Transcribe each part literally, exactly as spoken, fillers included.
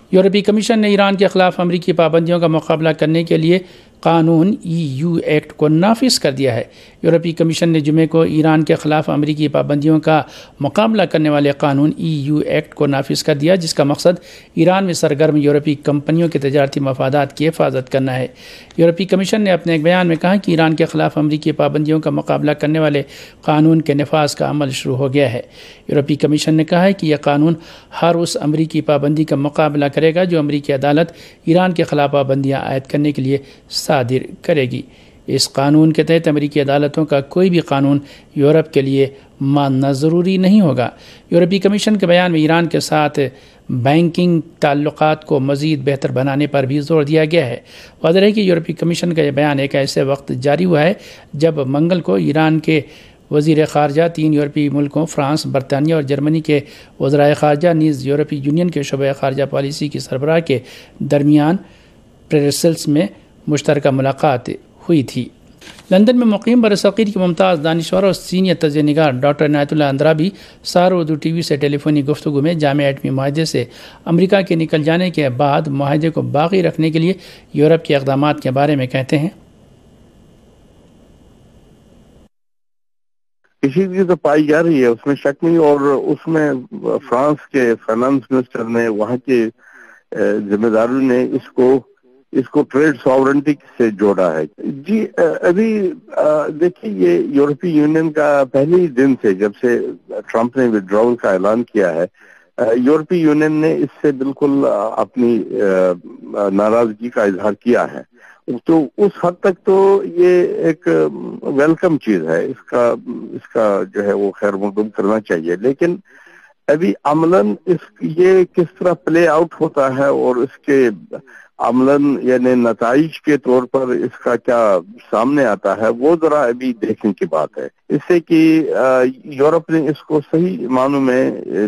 یورپی کمیشن نے ایران کے خلاف امریکی پابندیوں کا مقابلہ کرنے کے لیے قانون ای یو ایکٹ کو نافذ کر دیا ہے۔ یورپی کمیشن نے جمعے کو ایران کے خلاف امریکی پابندیوں کا مقابلہ کرنے والے قانون ای یو ایکٹ کو نافذ کر دیا، جس کا مقصد ایران میں سرگرم یورپی کمپنیوں کے تجارتی مفادات کی حفاظت کرنا ہے۔ یورپی کمیشن نے اپنے ایک بیان میں کہا کہ ایران کے خلاف امریکی پابندیوں کا مقابلہ کرنے والے قانون کے نفاذ کا عمل شروع ہو گیا ہے۔ یورپی کمیشن نے کہا ہے کہ یہ قانون ہر اس امریکی پابندی کا مقابلہ کرے گا جو امریکی عدالت ایران کے خلاف پابندیاں عائد کرنے کے لیے صادر کرے گی۔ اس قانون کے تحت امریکی عدالتوں کا کوئی بھی قانون یورپ کے لیے ماننا ضروری نہیں ہوگا۔ یورپی کمیشن کے بیان میں ایران کے ساتھ بینکنگ تعلقات کو مزید بہتر بنانے پر بھی زور دیا گیا ہے۔ واضح ہے کہ یورپی کمیشن کا یہ بیان ایک ایسے وقت جاری ہوا ہے جب منگل کو ایران کے وزیر خارجہ تین یورپی ملکوں فرانس، برطانیہ اور جرمنی کے وزرائے خارجہ نیز یورپی یونین کے شعبہ خارجہ پالیسی کی سربراہ کے درمیان بریسلز میں مشترکہ ملاقات ہوئی تھی۔ لندن میں مقیم برصغیر کی ممتاز دانشور اور سینئر تجزیہ نگار ڈاکٹر عنایت اللہ اندرابی سار اردو ٹی وی سے ٹیلی فونی گفتگو میں جامع ایٹمی معاہدے سے امریکہ کے نکل جانے کے بعد معاہدے کو باقی رکھنے کے لیے یورپ کے اقدامات کے بارے میں کہتے ہیں۔ اسی چیز تو پائی جا رہی ہے، اس میں شک نہیں، اور اس میں فرانس کے فائنانس منسٹر نے، وہاں کے ذمہ داروں نے اس کو اس کو ٹریڈ ساورنٹی سے جوڑا ہے۔ جی ابھی دیکھیے، یہ یورپی یونین کا پہلے ہی دن سے، جب سے ٹرمپ نے وڈراول کا اعلان کیا ہے، یورپی یونین نے اس سے بالکل اپنی ناراضگی کا اظہار کیا ہے۔ تو اس حد تک تو یہ ایک ویلکم چیز ہے، اس کا اس کا جو ہے وہ خیر مقدم کرنا چاہیے، لیکن ابھی عملاً اس یہ کس طرح پلے آؤٹ ہوتا ہے اور اس کے عملاً یعنی نتائج کے طور پر اس کا کیا سامنے آتا ہے، وہ ذرا ابھی دیکھنے کی بات ہے۔ اس سے کہ یورپ نے اس کو صحیح معنوں میں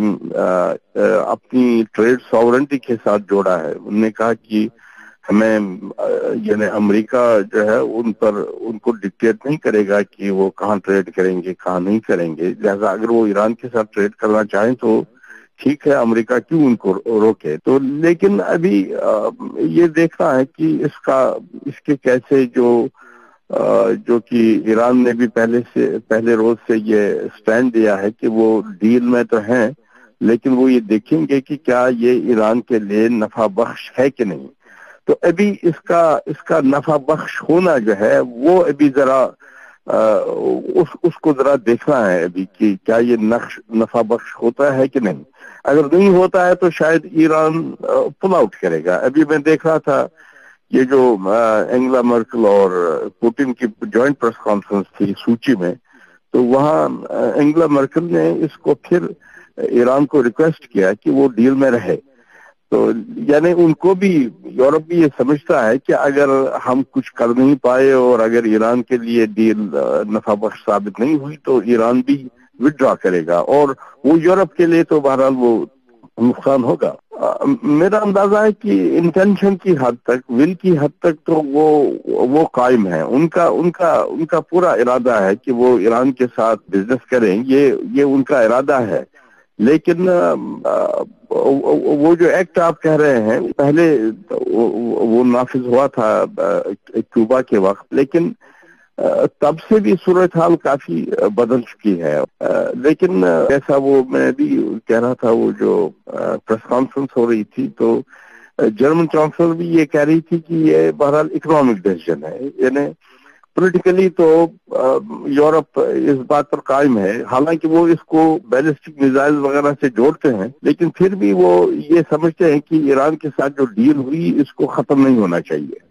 اپنی ٹریڈ ساورنٹی کے ساتھ جوڑا ہے۔ انہوں نے کہا کہ ہمیں یعنی امریکہ جو ہے ان پر ان کو ڈکٹیٹ نہیں کرے گا کہ وہ کہاں ٹریڈ کریں گے، کہاں نہیں کریں گے، لہذا اگر وہ ایران کے ساتھ ٹریڈ کرنا چاہیں تو ٹھیک ہے، امریکہ کیوں ان کو روکے۔ تو لیکن ابھی یہ دیکھنا ہے کہ اس کا اس کے کیسے جو جو کہ ایران نے بھی پہلے سے پہلے روز سے یہ سٹینڈ دیا ہے کہ وہ ڈیل میں تو ہیں، لیکن وہ یہ دیکھیں گے کہ کیا یہ ایران کے لیے نفع بخش ہے کہ نہیں۔ تو ابھی اس کا اس کا نفع بخش ہونا جو ہے وہ ابھی ذرا اس اس کو ذرا دیکھنا ہے ابھی کہ کیا یہ نقش نفع بخش ہوتا ہے کہ نہیں۔ اگر نہیں ہوتا ہے تو شاید ایران پل آؤٹ کرے گا۔ ابھی میں دیکھ رہا تھا یہ جو انگلا مرکل اور پوٹن کی جوائنٹ پریس کانفرنس تھی سوچی میں، تو وہاں انگلا مرکل نے اس کو پھر ایران کو ریکویسٹ کیا کہ وہ ڈیل میں رہے۔ تو یعنی ان کو بھی، یورپ بھی یہ سمجھتا ہے کہ اگر ہم کچھ کر نہیں پائے اور اگر ایران کے لیے ڈیل نفع بخش ثابت نہیں ہوئی تو ایران بھی وڈرا کرے گا، اور وہ یورپ کے لیے تو بہرحال وہ نقصان ہوگا۔ میرا اندازہ ہے کہ انٹینشن کی حد تک، ول کی حد تک تو وہ وہ قائم ہے، ان کا ان کا ان کا پورا ارادہ ہے کہ وہ ایران کے ساتھ بزنس کریں، یہ یہ ان کا ارادہ ہے۔ لیکن وہ جو ایکٹ آپ کہہ رہے ہیں، پہلے وہ نافذ ہوا تھا کیوبا کے وقت، لیکن تب سے بھی صورتحال کافی بدل چکی ہے۔ لیکن ایسا وہ میں بھی کہہ رہا تھا، وہ جو پریس کانفرنس ہو رہی تھی تو جرمن چانسلر بھی یہ کہہ رہی تھی کہ یہ بہرحال اکنامک ڈیسیژن ہے، یعنی پولیٹیکلی تو یورپ اس بات پر قائم ہے، حالانکہ وہ اس کو بیلسٹک میزائل وغیرہ سے جوڑتے ہیں، لیکن پھر بھی وہ یہ سمجھتے ہیں کہ ایران کے ساتھ جو ڈیل ہوئی اس کو ختم نہیں ہونا چاہیے۔